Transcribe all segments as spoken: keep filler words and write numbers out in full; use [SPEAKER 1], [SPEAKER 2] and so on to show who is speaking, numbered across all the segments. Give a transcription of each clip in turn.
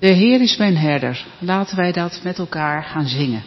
[SPEAKER 1] De Heer is mijn herder. Laten wij dat met elkaar gaan zingen.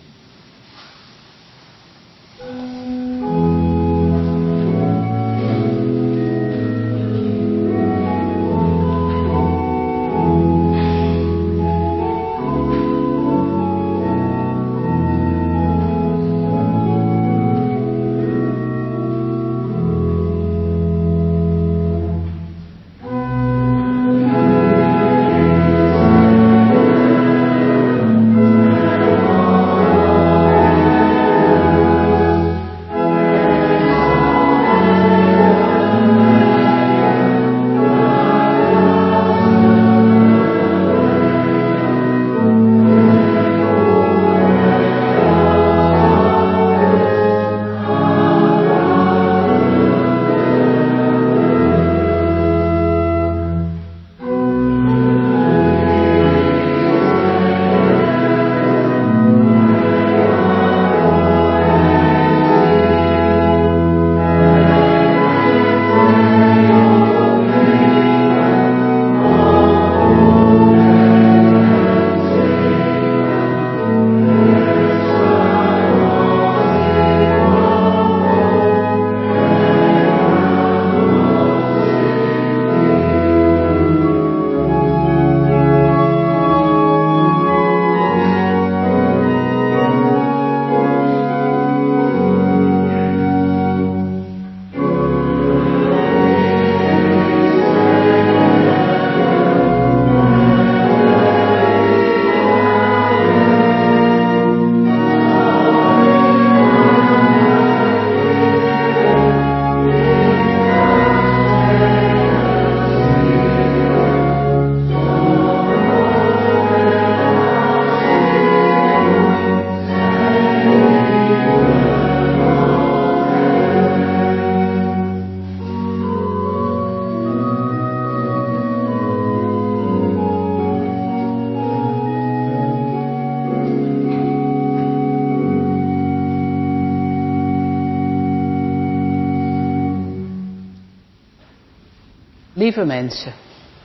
[SPEAKER 1] Lieve mensen,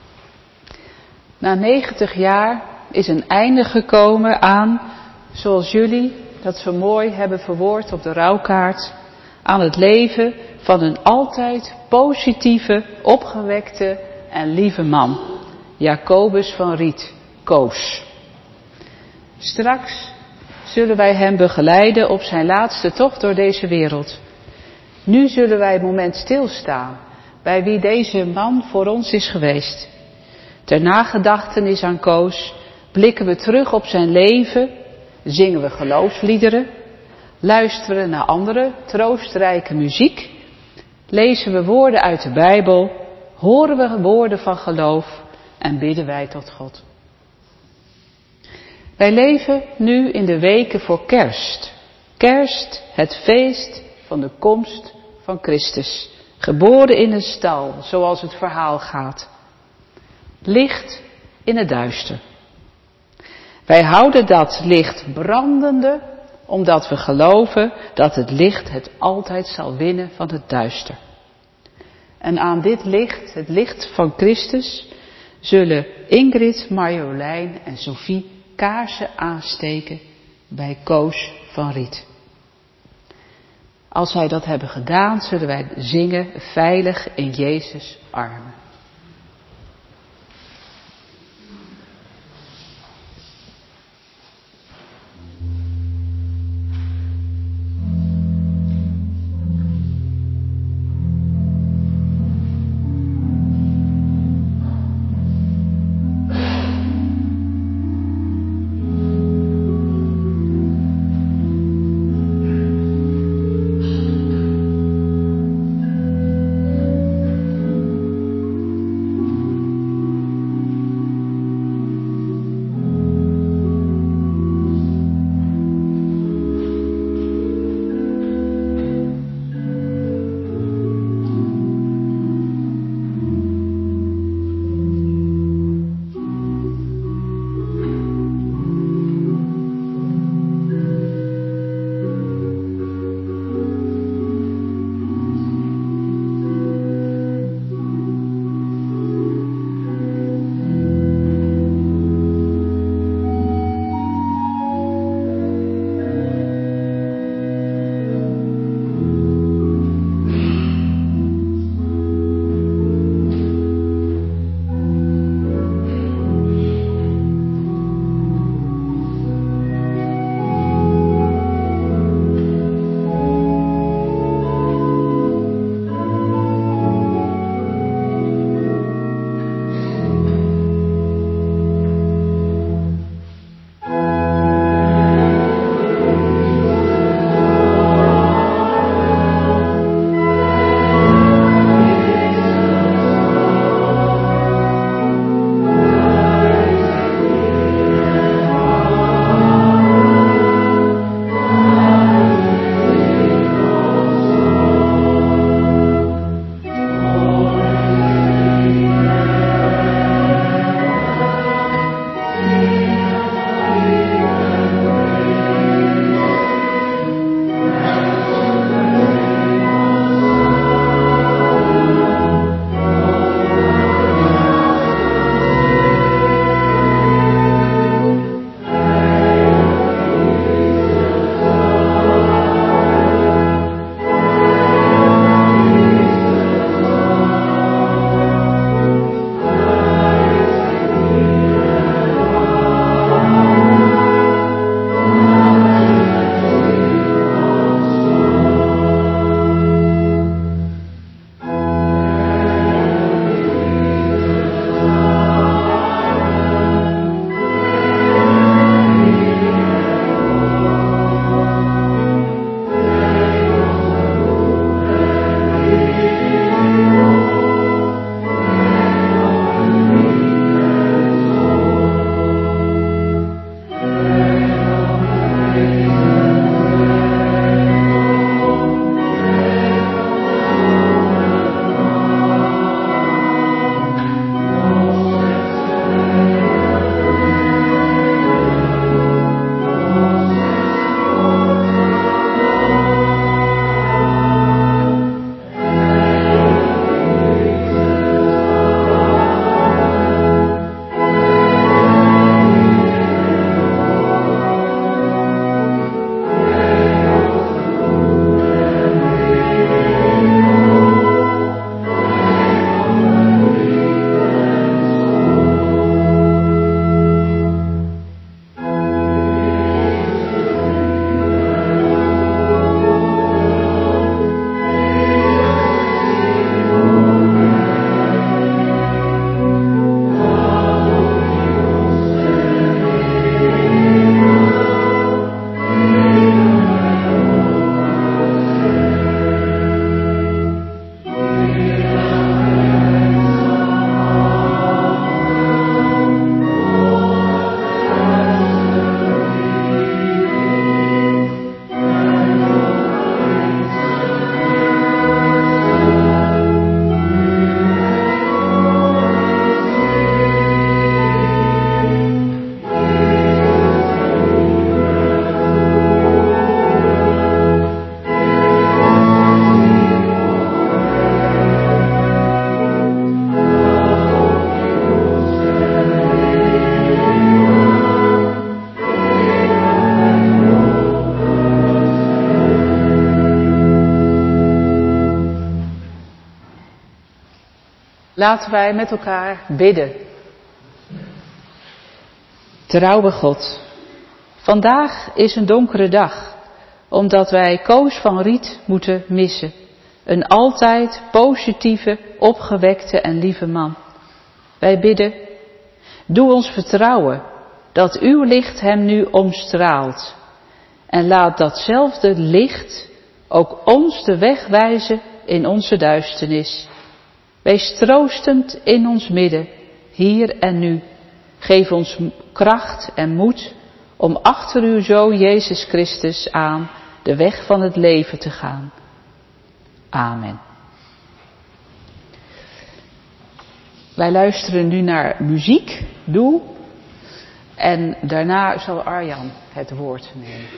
[SPEAKER 1] na negentig jaar is een einde gekomen aan, zoals jullie dat zo mooi hebben verwoord op de rouwkaart, aan het leven van een altijd positieve, opgewekte en lieve man, Jacobus van Riet, Koos. Straks zullen wij hem begeleiden op zijn laatste tocht door deze wereld. Nu zullen wij het moment stilstaan bij wie deze man voor ons is geweest. Ter nagedachtenis aan Koos blikken we terug op zijn leven, zingen we geloofsliederen, luisteren we naar andere troostrijke muziek, lezen we woorden uit de Bijbel, horen we woorden van geloof en bidden wij tot God. Wij leven nu in de weken voor Kerst. Kerst, het feest van de komst van Christus. Geboren in een stal, zoals het verhaal gaat. Licht in het duister. Wij houden dat licht brandende, omdat we geloven dat het licht het altijd zal winnen van het duister. En aan dit licht, het licht van Christus, zullen Ingrid, Marjolein en Sophie kaarsen aansteken bij Koos van Riet. Als wij dat hebben gedaan, zullen wij zingen veilig in Jezus' armen. Laten wij met elkaar bidden. Trouwe God, vandaag is een donkere dag, omdat wij Koos van Riet moeten missen. Een altijd positieve, opgewekte en lieve man. Wij bidden, doe ons vertrouwen dat uw licht hem nu omstraalt. En laat datzelfde licht ook ons de weg wijzen in onze duisternis. Wees troostend in ons midden, hier en nu. Geef ons kracht en moed om achter uw Zoon Jezus Christus aan de weg van het leven te gaan. Amen. Wij luisteren nu naar muziek, doe. En daarna zal Arjan het woord nemen.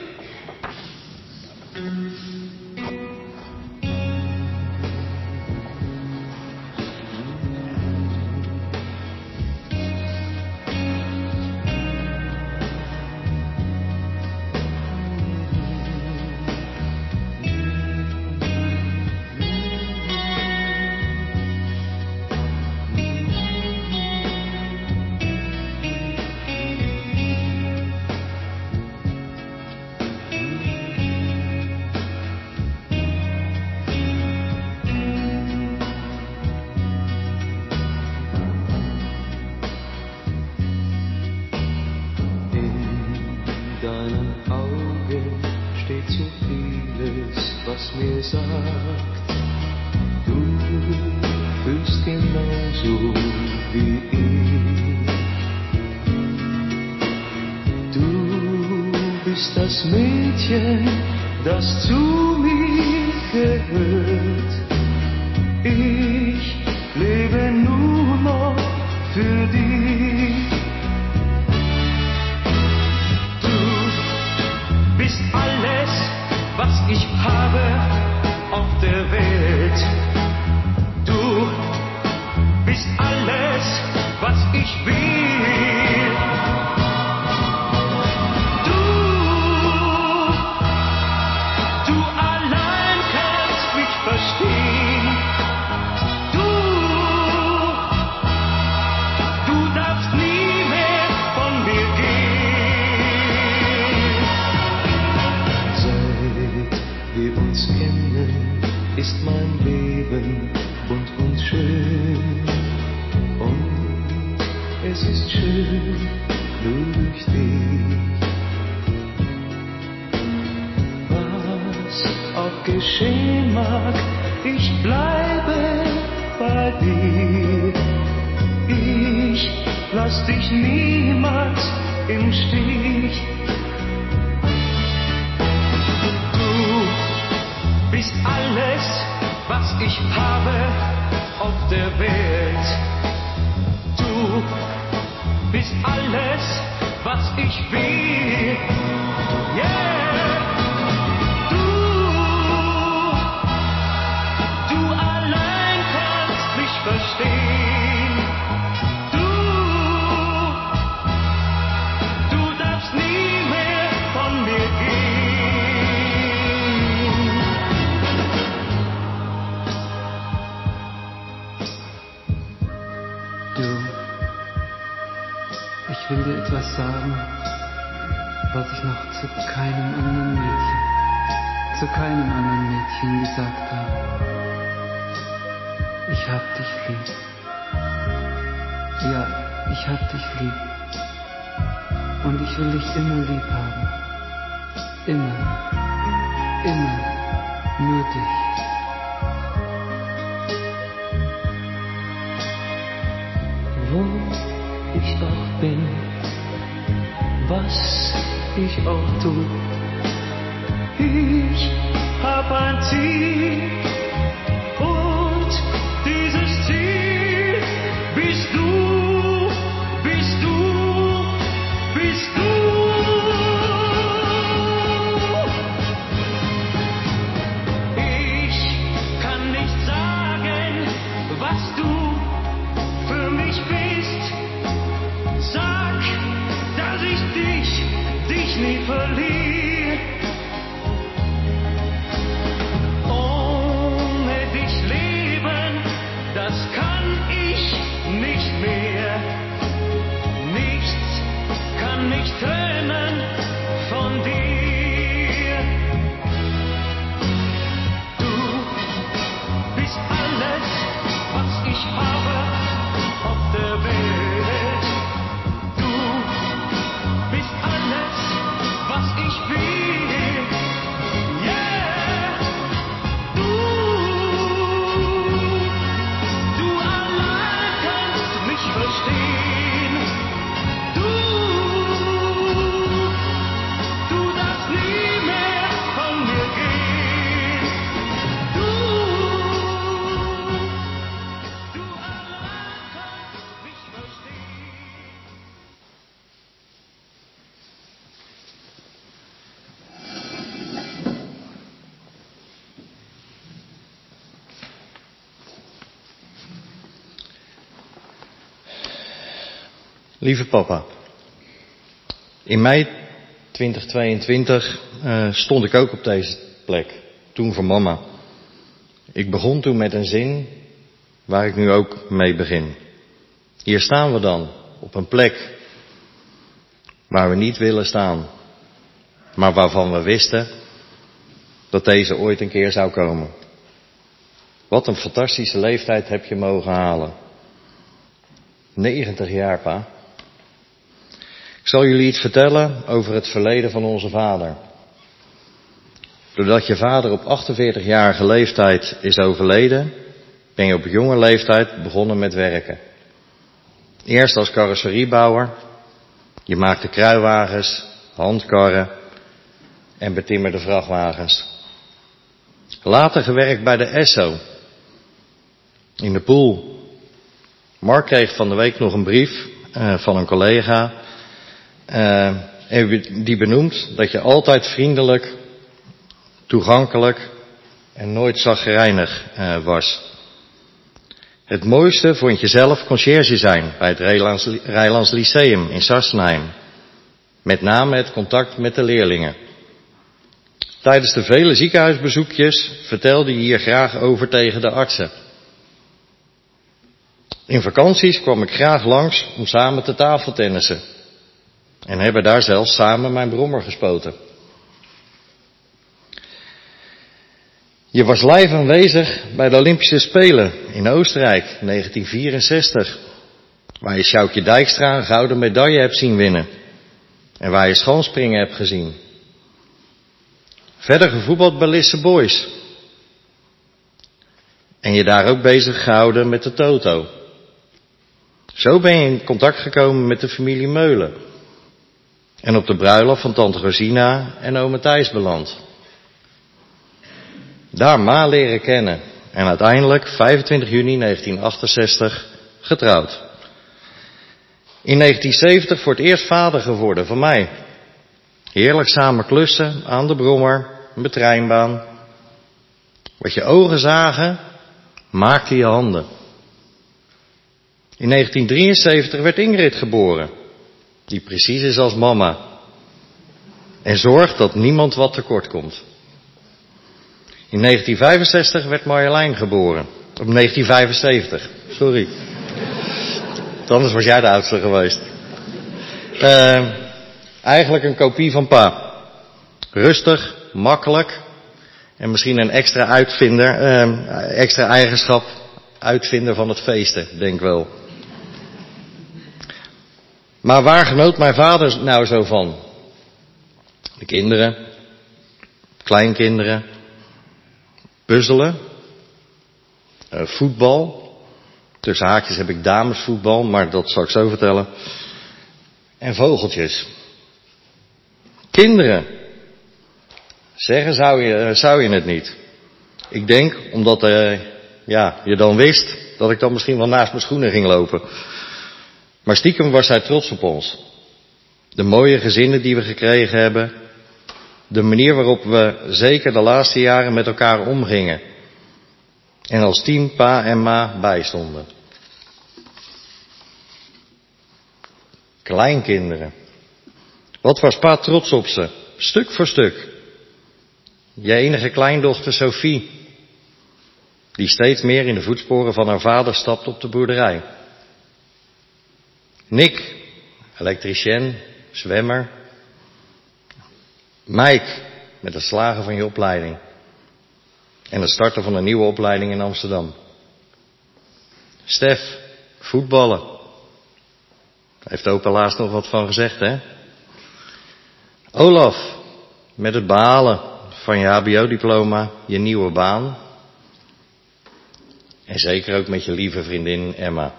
[SPEAKER 2] Das Mädchen, das zu mir gehört. Ich lebe nur noch für dich. Du bist alles, was ich habe auf der Welt. Du bist alles, was ich will. Ist mein Leben bunt und schön und es ist schön durch dich. Was auch geschehen mag, ich bleibe bei dir. Ich lass dich niemals im Stich. Du bist alles, was ich habe auf der Welt. Du bist alles, was ich will. Yeah. Du, du allein kannst mich verstehen. Du, du darfst nie mehr von mir gehen.
[SPEAKER 3] Ich will dir etwas sagen, was ich noch zu keinem anderen Mädchen, zu keinem anderen Mädchen gesagt habe. Ich hab dich lieb. Ja, ich hab dich lieb. Und ich will dich immer lieb haben. Immer, immer, nur dich.
[SPEAKER 2] Wo ich auch bin, was ich auch tu, ich hab ein Ziel und dieses Ziel bist du, bist du, bist du. Ich kann nicht sagen, was du für mich bist. Sag, dass ich dich, dich nie verliere.
[SPEAKER 4] Lieve papa, in mei twintig tweeëntwintig uh, stond ik ook op deze plek, toen voor mama. Ik begon toen met een zin waar ik nu ook mee begin. Hier staan we dan, op een plek waar we niet willen staan, maar waarvan we wisten dat deze ooit een keer zou komen. Wat een fantastische leeftijd heb je mogen halen. negentig jaar, pa. Ik zal jullie iets vertellen over het verleden van onze vader. Doordat je vader op achtenveertigjarige leeftijd is overleden, ben je op jonge leeftijd begonnen met werken. Eerst als carrosseriebouwer. Je maakte kruiwagens, handkarren en betimmerde vrachtwagens. Later gewerkt bij de Esso. In de pool. Mark kreeg van de week nog een brief uh, van een collega. Uh, die benoemt dat je altijd vriendelijk, toegankelijk en nooit chagrijnig uh, was. Het mooiste vond je zelf conciërge zijn bij het Rijlands, Rijlands Lyceum in Sassenheim. Met name het contact met de leerlingen. Tijdens de vele ziekenhuisbezoekjes vertelde je hier graag over tegen de artsen. In vakanties kwam ik graag langs om samen te tafeltennissen. En hebben daar zelfs samen mijn brommer gespoten. Je was live aanwezig bij de Olympische Spelen in Oostenrijk, negentien vierenzestig. Waar je Sjoukje Dijkstra een gouden medaille hebt zien winnen. En waar je schanspringen hebt gezien. Verder gevoetbald bij Lisse Boys. En je daar ook bezig gehouden met de Toto. Zo ben je in contact gekomen met de familie Meulen. En op de bruiloft van tante Rosina en ome Thijs beland. Daar ma leren kennen. En uiteindelijk vijfentwintig juni negentien achtenzestig getrouwd. In negentien zeventig voor het eerst vader geworden van mij. Heerlijk samen klussen aan de brommer, met treinbaan. Wat je ogen zagen, maakte je handen. In negentien drieënzeventig werd Ingrid geboren. Die precies is als mama. En zorgt dat niemand wat tekort komt. In negentien vijfenzestig werd Marjolein geboren. Op negentien vijfenzeventig, sorry. Anders was jij de oudste geweest. Uh, eigenlijk een kopie van pa. Rustig, makkelijk. En misschien een extra uitvinder, uh, extra eigenschap, uitvinder van het feesten, denk wel. Maar waar genoot mijn vader nou zo van? De kinderen, kleinkinderen, puzzelen, uh, voetbal. Tussen haakjes heb ik damesvoetbal, maar dat zal ik zo vertellen. En vogeltjes. Kinderen. Zeggen zou je, zou je het niet. Ik denk, omdat uh, ja, je dan wist dat ik dan misschien wel naast mijn schoenen ging lopen. Maar stiekem was hij trots op ons. De mooie gezinnen die we gekregen hebben. De manier waarop we zeker de laatste jaren met elkaar omgingen. En als team pa en ma bijstonden. Kleinkinderen. Wat was pa trots op ze, stuk voor stuk. Je enige kleindochter Sophie, die steeds meer in de voetsporen van haar vader stapt op de boerderij. Nick, elektricien, zwemmer. Mike, met het slagen van je opleiding. En het starten van een nieuwe opleiding in Amsterdam. Stef, voetballen. Daar heeft opa laatst nog wat van gezegd, hè? Olaf, met het behalen van je H B O-diploma, je nieuwe baan. En zeker ook met je lieve vriendin Emma.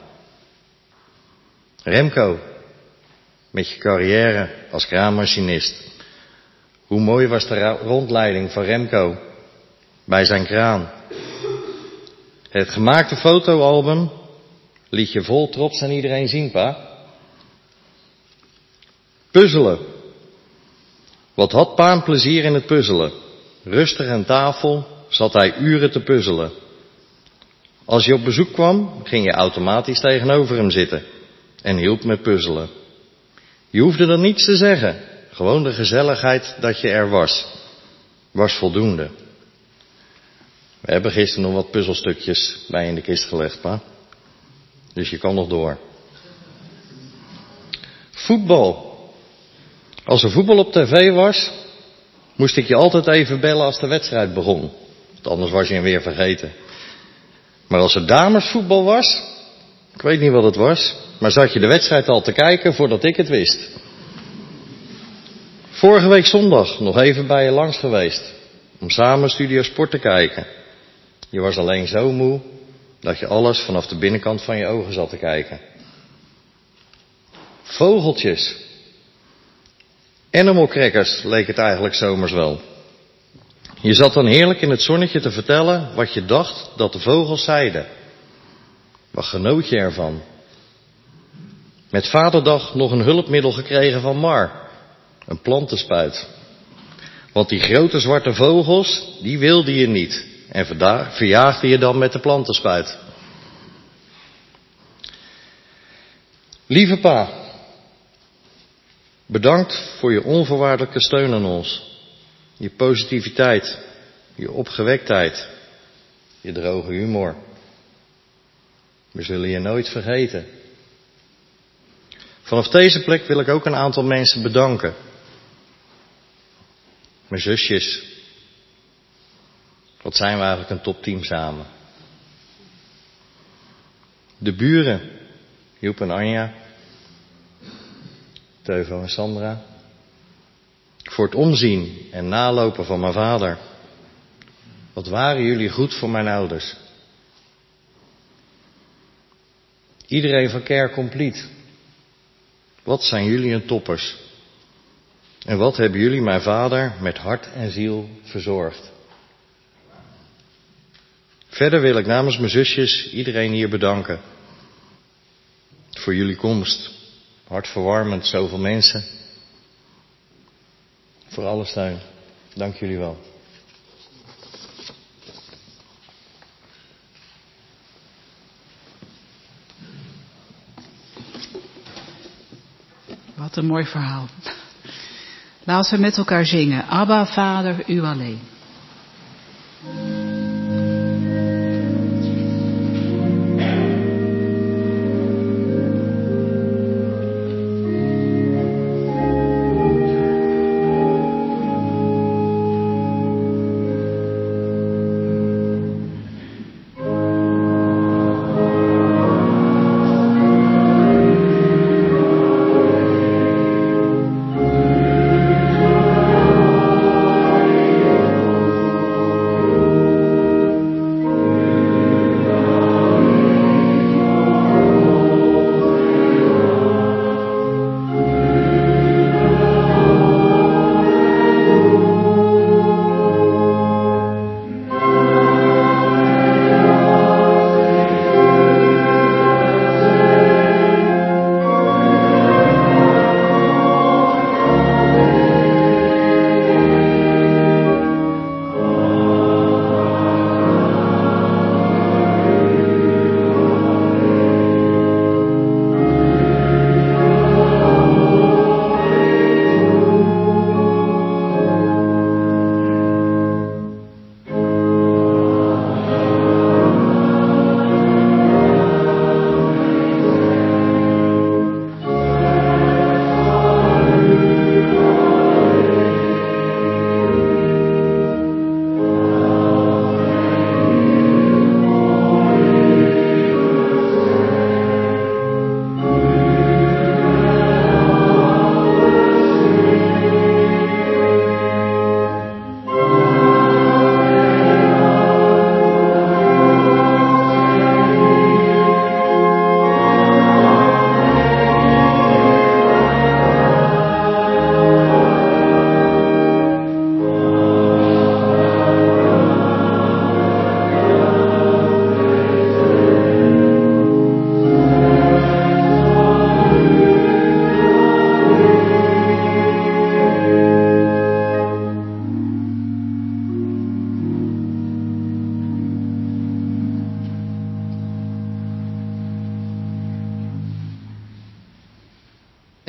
[SPEAKER 4] Remco, met je carrière als kraanmachinist. Hoe mooi was de rondleiding van Remco bij zijn kraan. Het gemaakte fotoalbum liet je vol trots aan iedereen zien, pa. Puzzelen. Wat had pa een plezier in het puzzelen. Rustig aan tafel zat hij uren te puzzelen. Als je op bezoek kwam, ging je automatisch tegenover hem zitten. en hielp met puzzelen. Je hoefde dan niets te zeggen. Gewoon de gezelligheid dat je er was. Was voldoende. We hebben gisteren nog wat puzzelstukjes bij in de kist gelegd, pa. Dus je kan nog door. Voetbal. Als er voetbal op tv was, moest ik je altijd even bellen als de wedstrijd begon. Want anders was je hem weer vergeten. Maar als er damesvoetbal was, ik weet niet wat het was, maar zat je de wedstrijd al te kijken voordat ik het wist. Vorige week zondag nog even bij je langs geweest, om samen Studio Sport te kijken. Je was alleen zo moe, dat je alles vanaf de binnenkant van je ogen zat te kijken. Vogeltjes. Animal crackers leek het eigenlijk zomers wel. Je zat dan heerlijk in het zonnetje te vertellen wat je dacht dat de vogels zeiden. Wat genoot je ervan? Met Vaderdag nog een hulpmiddel gekregen van Mar. Een plantenspuit. Want die grote zwarte vogels, die wilde je niet. En verjaagde je dan met de plantenspuit. Lieve pa, bedankt voor je onvoorwaardelijke steun aan ons. Je positiviteit, je opgewektheid, je droge humor. We zullen je nooit vergeten. Vanaf deze plek wil ik ook een aantal mensen bedanken. Mijn zusjes. Wat zijn we eigenlijk een topteam samen. De buren, Joep en Anja, Teuvo en Sandra. Voor het omzien en nalopen van mijn vader. Wat waren jullie goed voor mijn ouders. Iedereen van Care Complete. Wat zijn jullie een toppers. En wat hebben jullie mijn vader met hart en ziel verzorgd. Verder wil ik namens mijn zusjes iedereen hier bedanken. Voor jullie komst. Hartverwarmend, zoveel mensen. Voor alle steun. Dank jullie wel.
[SPEAKER 1] Wat een mooi verhaal. Laten we met elkaar zingen. Abba, Vader, u alleen.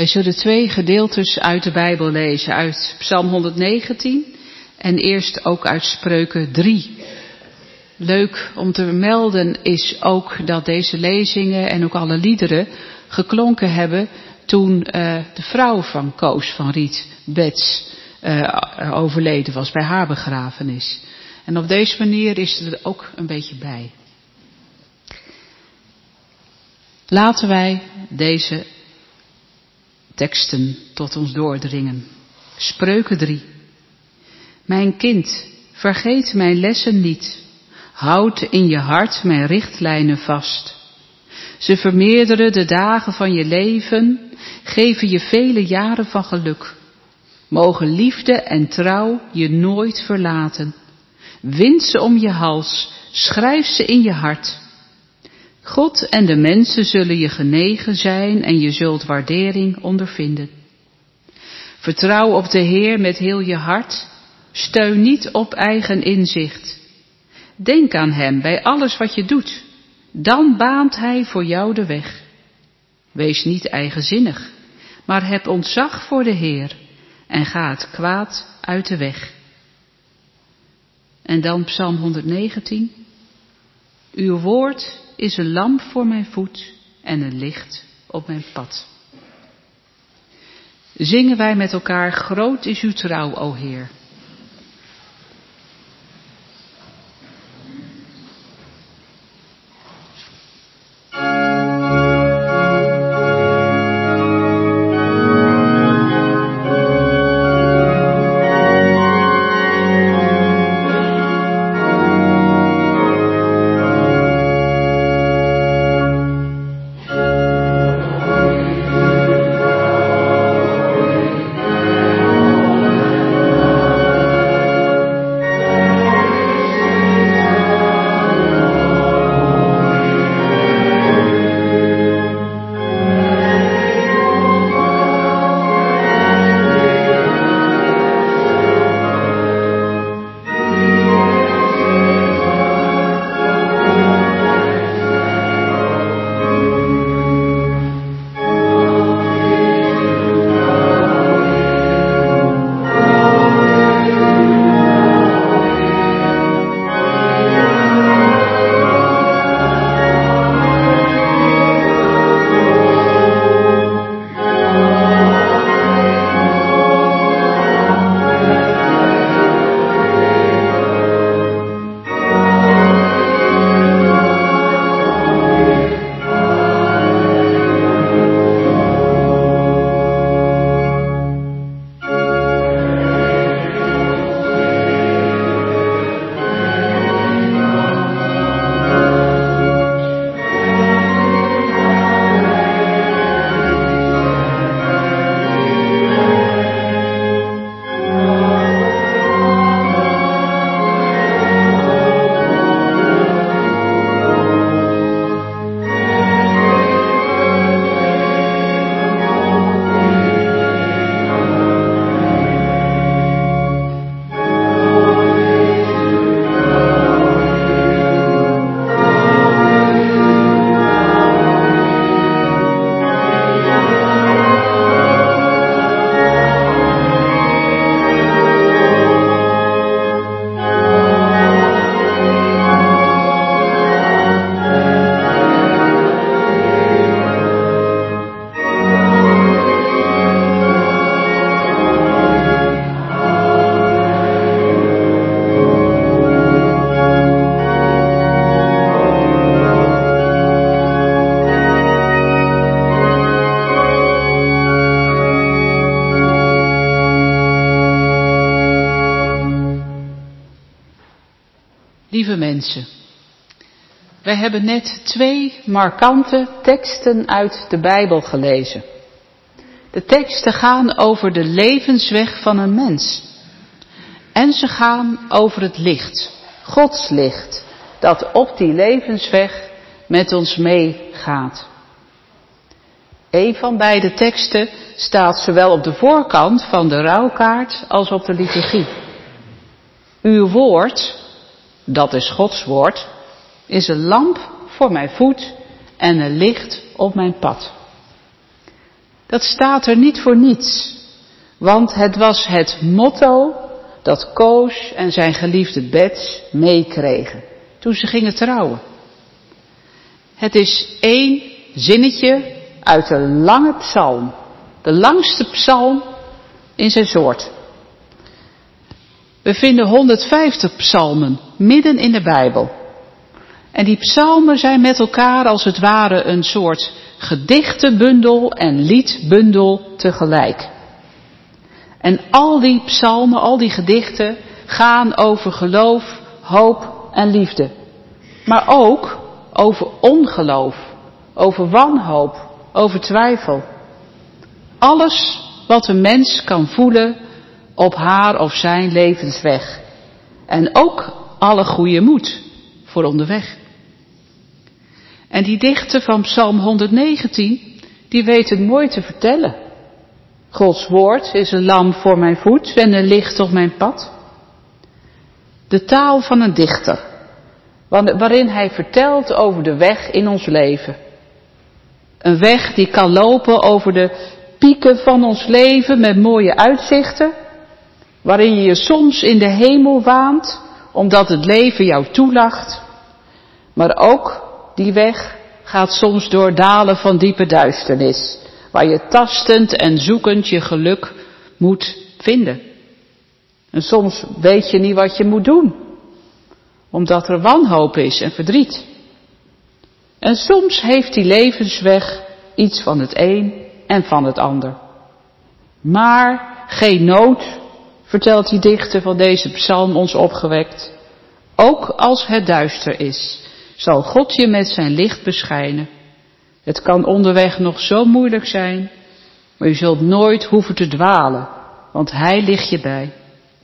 [SPEAKER 1] Wij zullen twee gedeeltes uit de Bijbel lezen, uit Psalm honderdnegentien en eerst ook uit Spreuken drie. Leuk om te melden is ook dat deze lezingen en ook alle liederen geklonken hebben toen uh, de vrouw van Koos van Riet, Bets, uh, overleden was bij haar begrafenis. En op deze manier is het er ook een beetje bij. Laten wij deze teksten tot ons doordringen. Spreuken drie. Mijn kind, vergeet mijn lessen niet. Houd in je hart mijn richtlijnen vast. Ze vermeerderen de dagen van je leven, geven je vele jaren van geluk. Mogen liefde en trouw je nooit verlaten. Wind ze om je hals, schrijf ze in je hart. God en de mensen zullen je genegen zijn en je zult waardering ondervinden. Vertrouw op de Heer met heel je hart. Steun niet op eigen inzicht. Denk aan Hem bij alles wat je doet. Dan baant Hij voor jou de weg. Wees niet eigenzinnig, maar heb ontzag voor de Heer en ga het kwaad uit de weg. En dan Psalm honderdnegentien. Uw woord is een lamp voor mijn voet en een licht op mijn pad. Zingen wij met elkaar, groot is uw trouw, o Heer. Lieve mensen, wij hebben net twee markante teksten uit de Bijbel gelezen. De teksten gaan over de levensweg van een mens. En ze gaan over het licht, Gods licht, dat op die levensweg met ons meegaat. Een van beide teksten staat zowel op de voorkant van de rouwkaart als op de liturgie. Uw woord, dat is Gods woord, is een lamp voor mijn voet en een licht op mijn pad. dat staat er niet voor niets. Want het was het motto dat Koos en zijn geliefde Bets meekregen toen ze gingen trouwen. Het is één zinnetje uit de lange psalm. De langste psalm in zijn soort. We vinden honderdvijftig psalmen midden in de Bijbel. En die psalmen zijn met elkaar als het ware een soort gedichtenbundel en liedbundel tegelijk. En al die psalmen, al die gedichten gaan over geloof, hoop en liefde. Maar ook over ongeloof, over wanhoop, over twijfel. Alles wat een mens kan voelen op haar of zijn levensweg. En ook alle goede moed voor onderweg. En die dichter van Psalm honderdnegentien, die weet het mooi te vertellen. Gods woord is een lamp voor mijn voet en een licht op mijn pad. De taal van een dichter, waarin hij vertelt over de weg in ons leven. Een weg die kan lopen over de pieken van ons leven met mooie uitzichten, waarin je je soms in de hemel waant, omdat het leven jou toelacht. Maar ook die weg gaat soms door dalen van diepe duisternis, waar je tastend en zoekend je geluk moet vinden. En soms weet je niet wat je moet doen, omdat er wanhoop is en verdriet. En soms heeft die levensweg iets van het een en van het ander. Maar geen nood, vertelt die dichter van deze psalm ons opgewekt. Ook als het duister is, zal God je met zijn licht beschijnen. Het kan onderweg nog zo moeilijk zijn, maar je zult nooit hoeven te dwalen, want hij ligt je bij.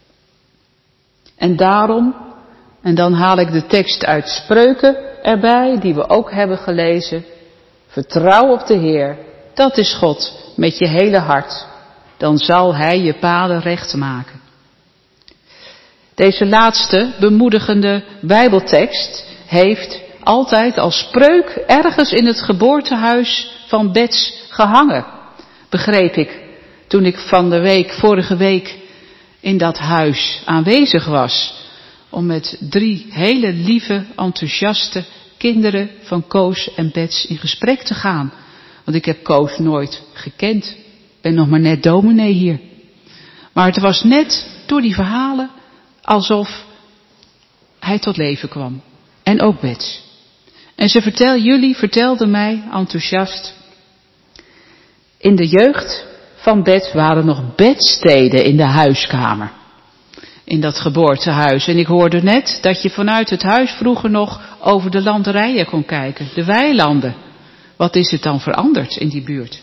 [SPEAKER 1] En daarom, en dan haal ik de tekst uit Spreuken erbij, die we ook hebben gelezen. Vertrouw op de Heer, dat is God, met je hele hart. Dan zal hij je paden recht maken. Deze laatste bemoedigende Bijbeltekst heeft altijd als spreuk ergens in het geboortehuis van Bets gehangen. Begreep ik toen ik van de week, vorige week in dat huis aanwezig was. Om met drie hele lieve, enthousiaste kinderen van Koos en Bets in gesprek te gaan. Want ik heb Koos nooit gekend. Ik ben nog maar net dominee hier. Maar het was net door die verhalen alsof hij tot leven kwam. En ook Bets. En ze vertel, jullie vertelden mij enthousiast. In de jeugd van Bets waren nog bedsteden in de huiskamer. In dat geboortehuis. En ik hoorde net dat je vanuit het huis vroeger nog over de landerijen kon kijken. De weilanden. Wat is het dan veranderd in die buurt?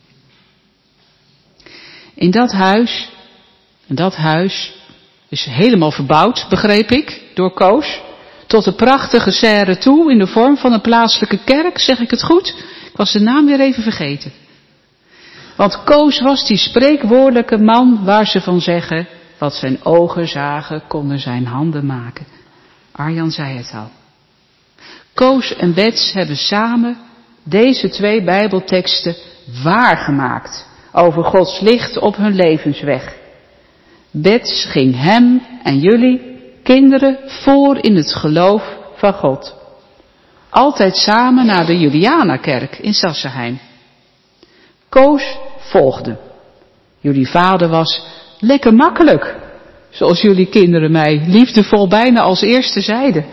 [SPEAKER 1] In dat huis, en dat huis is helemaal verbouwd, begreep ik, door Koos. Tot een prachtige serre toe in de vorm van een plaatselijke kerk, zeg ik het goed? Ik was de naam weer even vergeten. Want Koos was die spreekwoordelijke man waar ze van zeggen, wat zijn ogen zagen, konden zijn handen maken. Arjan zei het al. Koos en Bets hebben samen deze twee Bijbelteksten waargemaakt over Gods licht op hun levensweg. Bets ging hem en jullie, kinderen, voor in het geloof van God. Altijd samen naar de Julianakerk in Sassenheim. Koos volgde. Jullie vader was lekker makkelijk, zoals jullie kinderen mij liefdevol bijna als eerste zeiden.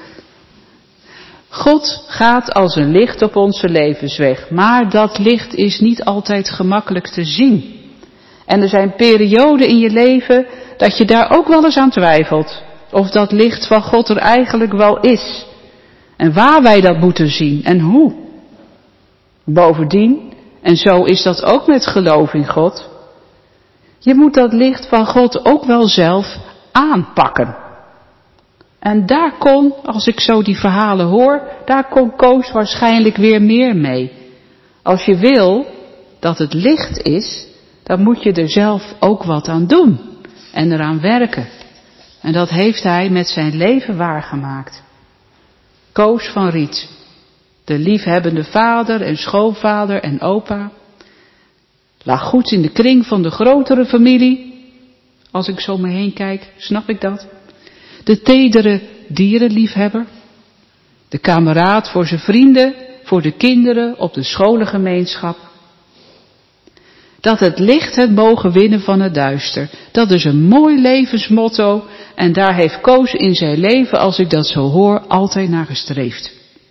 [SPEAKER 1] God gaat als een licht op onze levensweg, maar dat licht is niet altijd gemakkelijk te zien. En er zijn perioden in je leven dat je daar ook wel eens aan twijfelt, of dat licht van God er eigenlijk wel is. En waar wij dat moeten zien en hoe. Bovendien, en zo is dat ook met geloof in God, je moet dat licht van God ook wel zelf aanpakken. En daar kon, als ik zo die verhalen hoor, daar kon Koos waarschijnlijk weer meer mee. Als je wil dat het licht is, dan moet je er zelf ook wat aan doen. En eraan werken. En dat heeft hij met zijn leven waargemaakt. Koos van Riet, de liefhebbende vader en schoonvader en opa. Lag goed in de kring van de grotere familie. Als ik zo om me heen kijk, snap ik dat. De tedere dierenliefhebber. De kameraad voor zijn vrienden, voor de kinderen, op de scholengemeenschap. Dat het licht het mogen winnen van het duister. Dat is een mooi levensmotto en daar heeft Koos in zijn leven, als ik dat zo hoor, altijd naar gestreefd.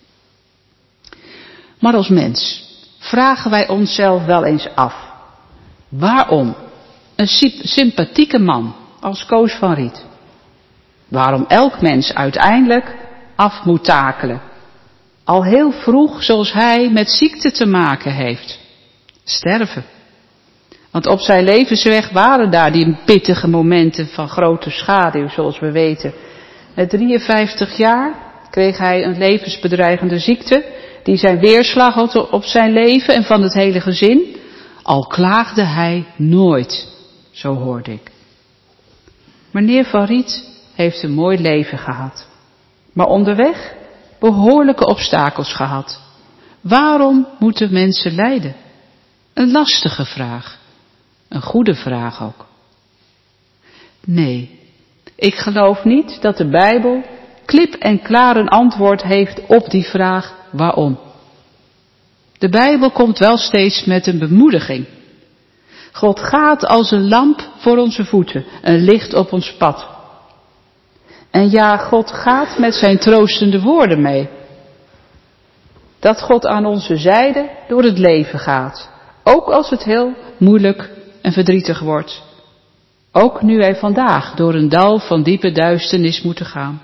[SPEAKER 1] Maar als mens vragen wij onszelf wel eens af. Waarom een sympathieke man als Koos van Riet? Waarom elk mens uiteindelijk af moet takelen? Al heel vroeg, zoals hij, met ziekte te maken heeft. Sterven. Want op zijn levensweg waren daar die pittige momenten van grote schaduw, zoals we weten. Met drieënvijftig jaar kreeg hij een levensbedreigende ziekte, die zijn weerslag had op zijn leven en van het hele gezin. Al klaagde hij nooit, zo hoorde ik. Meneer Van Riet heeft een mooi leven gehad, maar onderweg behoorlijke obstakels gehad. Waarom moeten mensen lijden? Een lastige vraag. Een goede vraag ook. Nee, ik geloof niet dat de Bijbel klip en klaar een antwoord heeft op die vraag waarom. De Bijbel komt wel steeds met een bemoediging. God gaat als een lamp voor onze voeten, een licht op ons pad. En ja, God gaat met zijn troostende woorden mee. Dat God aan onze zijde door het leven gaat. Ook als het heel moeilijk en verdrietig wordt. Ook nu wij vandaag door een dal van diepe duisternis moeten gaan.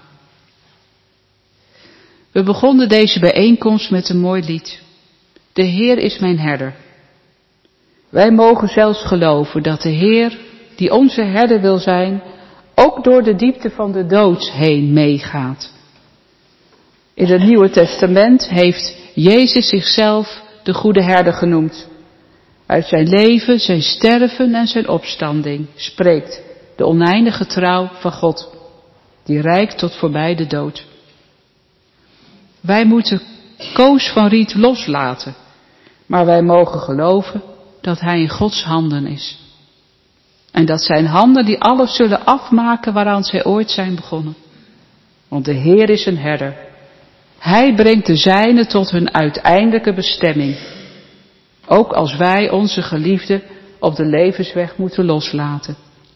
[SPEAKER 1] We begonnen deze bijeenkomst met een mooi lied. De Heer is mijn herder. Wij mogen zelfs geloven dat de Heer, die onze herder wil zijn, ook door de diepte van de dood heen meegaat. In het Nieuwe Testament heeft Jezus zichzelf de goede herder genoemd. Uit zijn leven, zijn sterven en zijn opstanding spreekt de oneindige trouw van God, die reikt tot voorbij de dood. Wij moeten Koos van Riet loslaten, maar wij mogen geloven dat hij in Gods handen is. En dat zijn handen die alles zullen afmaken waaraan zij ooit zijn begonnen. Want de Heer is een herder. Hij brengt de zijnen tot hun uiteindelijke bestemming. Ook als wij onze geliefden op de levensweg moeten loslaten.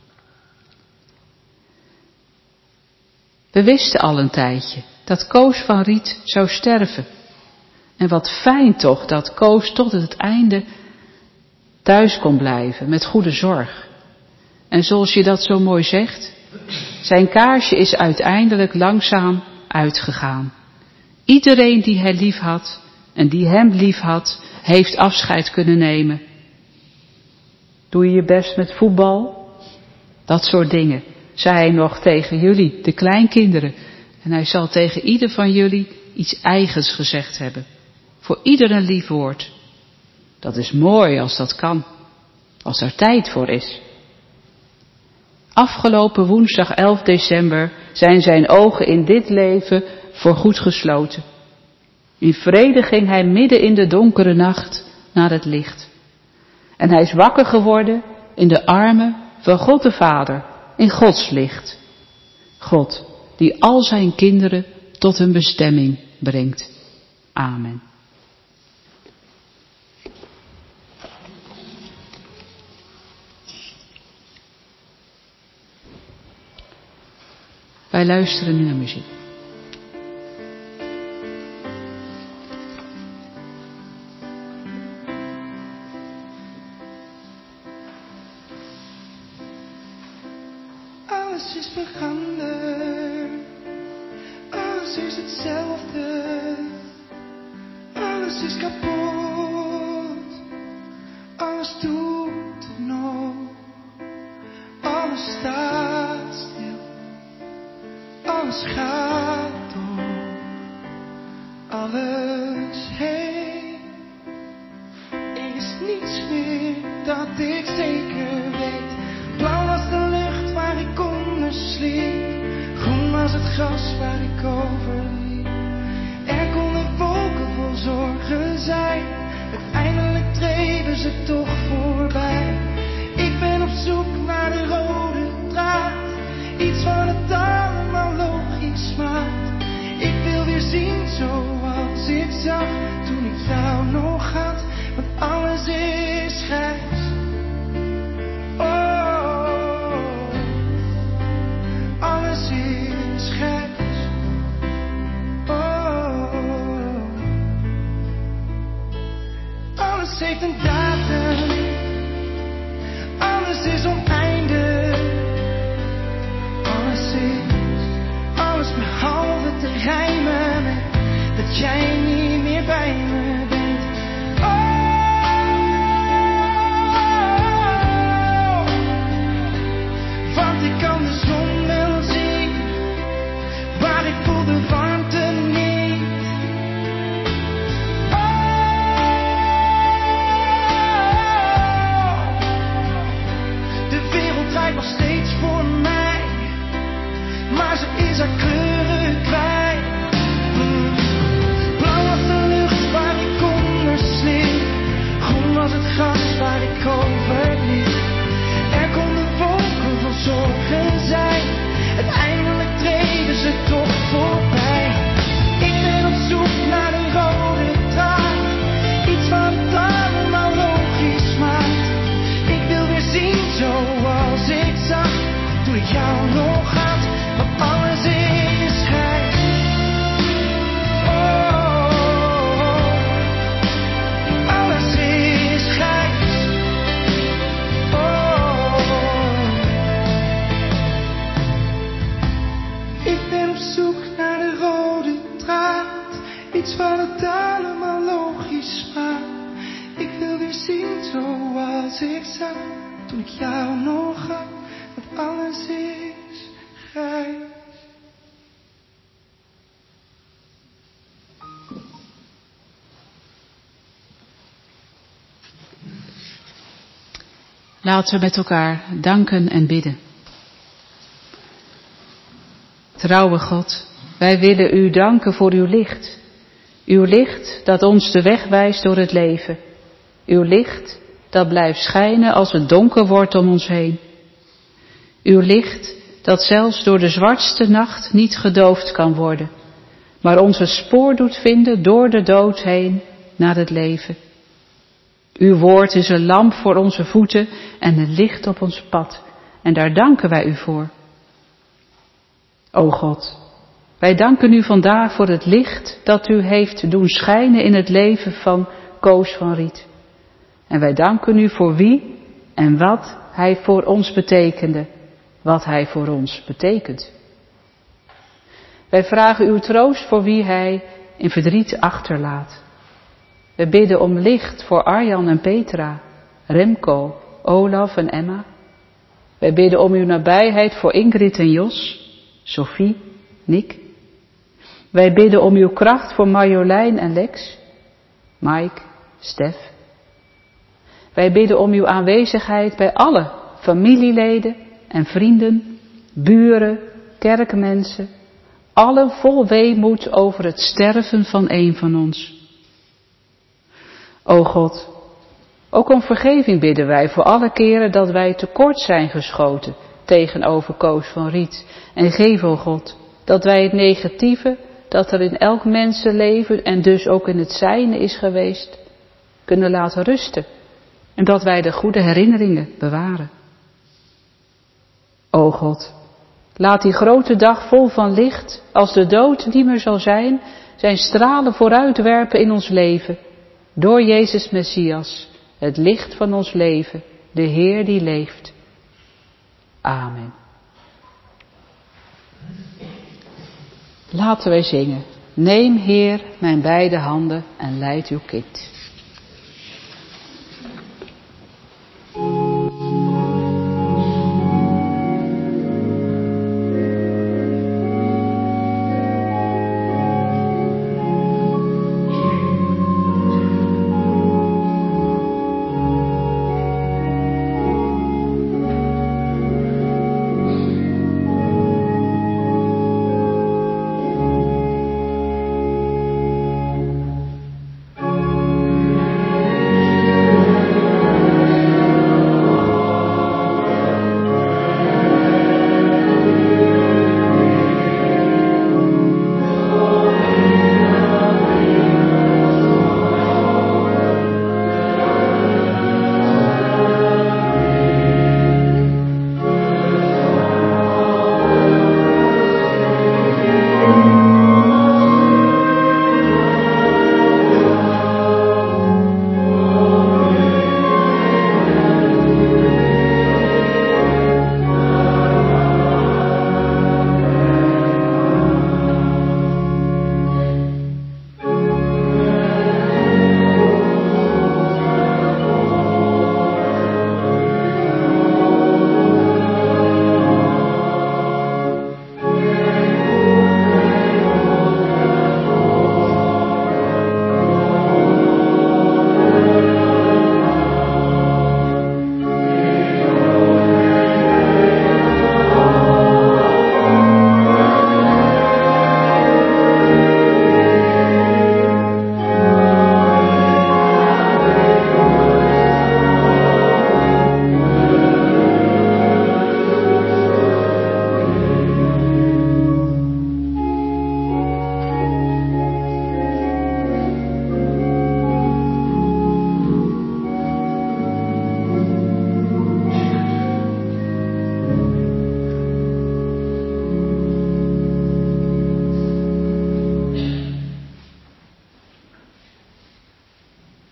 [SPEAKER 1] We wisten al een tijdje dat Koos van Riet zou sterven. En wat fijn toch dat Koos tot het einde thuis kon blijven met goede zorg. En zoals je dat zo mooi zegt, zijn kaarsje is uiteindelijk langzaam uitgegaan. Iedereen die hij lief had en die hem lief had, heeft afscheid kunnen nemen. Doe je je best met voetbal? Dat soort dingen, zei hij nog tegen jullie, de kleinkinderen. En hij zal tegen ieder van jullie iets eigens gezegd hebben. Voor ieder een lief woord. Dat is mooi als dat kan. Als er tijd voor is. Afgelopen woensdag elf december zijn zijn ogen in dit leven voorgoed gesloten. In vrede ging hij midden in de donkere nacht naar het licht. En hij is wakker geworden in de armen van God de Vader, in Gods licht. God, die al zijn kinderen tot hun bestemming brengt. Amen. Wij luisteren nu naar muziek.
[SPEAKER 5] Alles is veranderd, alles is hetzelfde, alles is kapot, alles doet het nog, alles staat stil, alles gaat door, alles heen. Er is niets meer dat ik zeker weet, blauw was de lucht waar ik onder sliep, groen was het gras waar ik overliep. Er konden wolken vol zorgen zijn, uiteindelijk dreven ze toch voorbij. zag toen ik jou nog had, want alles is grijs. Oh, alles is grijs. Oh, alles heeft een datum, alles is oneindig. Alles is, alles behalve te rijmen met dat jij niet meer bij me bent. Oh, want ik kan de zon wel zien, maar ik voel de warmte niet. Oh, de wereld draait nog steeds voor mij, maar ze is haar kleuren kwijt. Mm. Blauw was de lucht waar ik onder sliep, groen was het gras waar ik overliep. Er konden wolken van zorgen zijn, uiteindelijk treden ze toch voorbij. Ik ben op zoek naar de rode draad, iets wat het allemaal logisch maakt. Ik wil weer zien zoals ik zag toen ik jou nog had, want alles is grijs. Oh, alles is grijs. Oh, ik ben op zoek naar de rode draad, iets wat het allemaal logisch maakt. Ik wil weer zien zoals ik zag toen ik jou nog had, want alles is grijs.
[SPEAKER 1] Laten we met elkaar danken en bidden. Trouwe God, wij willen u danken voor uw licht. Uw licht dat ons de weg wijst door het leven. Uw licht dat blijft schijnen als het donker wordt om ons heen. Uw licht dat zelfs door de zwartste nacht niet gedoofd kan worden, maar ons een spoor doet vinden door de dood heen naar het leven. Uw woord is een lamp voor onze voeten en een licht op ons pad, en daar danken wij u voor. O God, wij danken u vandaag voor het licht dat u heeft doen schijnen in het leven van Koos van Riet. En wij danken u voor wie en wat hij voor ons betekende, wat hij voor ons betekent. Wij vragen uw troost voor wie hij in verdriet achterlaat. We bidden om licht voor Arjan en Petra, Remco, Olaf en Emma. Wij bidden om uw nabijheid voor Ingrid en Jos, Sophie, Nick. Wij bidden om uw kracht voor Marjolein en Lex, Mike, Stef. Wij bidden om uw aanwezigheid bij alle familieleden en vrienden, buren, kerkmensen, allen vol weemoed over het sterven van een van ons. O God, ook om vergeving bidden wij voor alle keren dat wij tekort zijn geschoten tegenover Koos van Riet. En geef, o God, dat wij het negatieve dat er in elk mensenleven en dus ook in het zijne is geweest, kunnen laten rusten. En dat wij de goede herinneringen bewaren. O God, laat die grote dag vol van licht, als de dood niet meer zal zijn, zijn stralen vooruitwerpen in ons leven. Door Jezus Messias, het licht van ons leven, de Heer die leeft. Amen. Laten wij zingen. Neem, Heer, mijn beide handen en leid uw kind.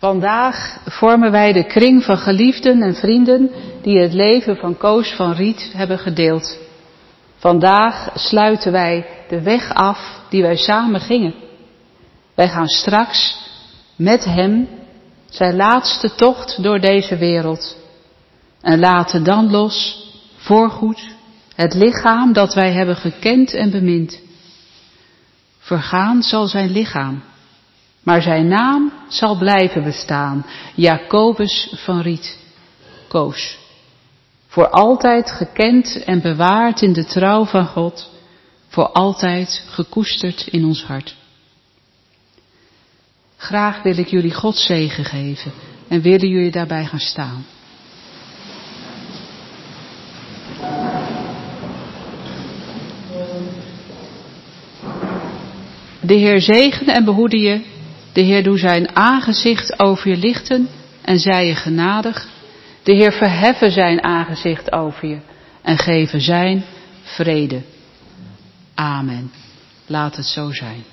[SPEAKER 1] Vandaag vormen wij de kring van geliefden en vrienden die het leven van Koos van Riet hebben gedeeld. Vandaag sluiten wij de weg af die wij samen gingen. Wij gaan straks met hem zijn laatste tocht door deze wereld en laten dan los, voorgoed, het lichaam dat wij hebben gekend en bemind. Vergaan zal zijn lichaam, maar zijn naam zal blijven bestaan, Jacobus van Riet, Koos. Voor altijd gekend en bewaard in de trouw van God, voor altijd gekoesterd in ons hart. Graag wil ik jullie Gods zegen geven en willen jullie daarbij gaan staan. De Heer zegene en behoede je, de Heer doe zijn aangezicht over je lichten en zij je genadig. De Heer verheffen zijn aangezicht over je en geven zijn vrede. Amen. Laat het zo zijn.